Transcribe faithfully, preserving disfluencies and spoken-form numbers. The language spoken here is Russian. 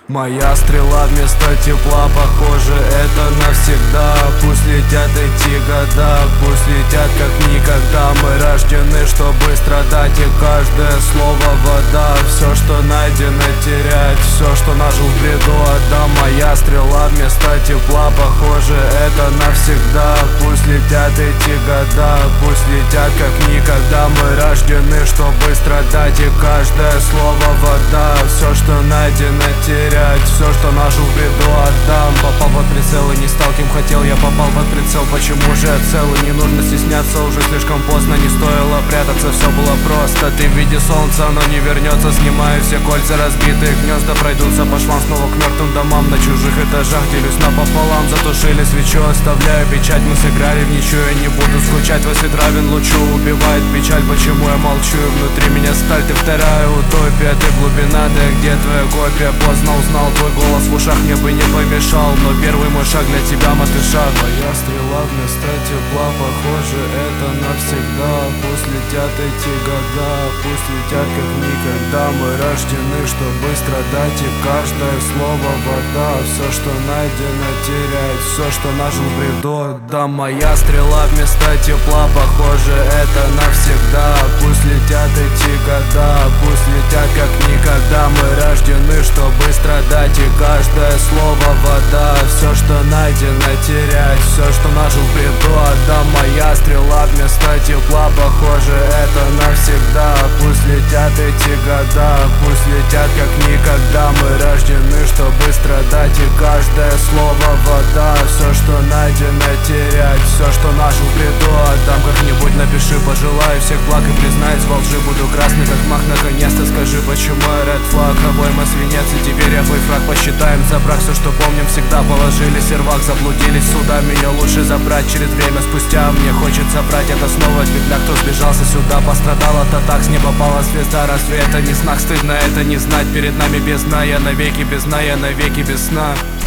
Моя стрела вместо тепла, похоже, это навсегда. Пусть летят эти года, пусть летят как никогда. Мы рождены, чтобы страдать, и каждое слово вода. Все, что найдено, терять, все, что нажил в бреду, отдам. Моя стрела вместо тепла, похоже, это навсегда. Пусть летят эти года, пусть летят как никогда. Мы рождены, чтобы страдать, и каждое слово вода. Все, что найдено, терять, все, что нажил в бреду, отдам. Попал под прицел и не стал кем хотел. Я попал под прицел, почему же я цел? И не нужно стесняться, уже слишком поздно. Не стоило прятаться, все было просто. Ты в виде солнца, но не вернется. Снимаю все кольца, разбитые гнезда пройдутся по швам снова к мертвым домам. На чужих этажах делюсь напополам. Затушили свечу, оставляю печать. Мы сыграли в ничью, я не буду скучать. Во свет равен лучу, убивает печаль. Почему я молчу? Внутри меня сталь, ты вторая утопия. Ты глубина, да где твоя копия? Поздно узнал, твой голос в ушах мне бы не помешал. Но первый мой шаг для тебя, матыша. Моя стрела вместо тепла, похоже, это навсегда. Пусть летят эти года, пусть летят как никогда. Мы рождены, чтобы страдать, и каждое слово вода. Все, что найдено, терять, все, что нажил в бреду, да. Моя стрела вместо тепла, похоже, это навсегда. Пусть летят эти года, пусть летят как никогда. Мы рождены, чтобы страдать, и каждое слово вода. Все, что найдено, терять, все, что нажил в бреду, отдам. Моя стрела вместо тепла, похоже, это навсегда. Пусть летят эти года, пусть летят как никогда. Мы рождены, чтобы страдать, и каждое слово вода. Все, что найдено, терять, все, что нажил в бреду, отдам. Как-нибудь напиши, пожелаю всех благ и признаюсь во лжи. Буду красный как мах, наконец-то скажи, почему я ред флаг. Обойма свинец, и теперь я твой фраг. Посчитаем за брак, все, что помним, всегда положили сервак. Заблудились сюда, меня лучше забрать через время спустя. Мне хочется брать это снова петля. Кто сбежался сюда, пострадал от атак. С неба пала звезда рассвета, не снах, стыдно это не знать. Перед нами бездна, я навеки без сна, я навеки без сна.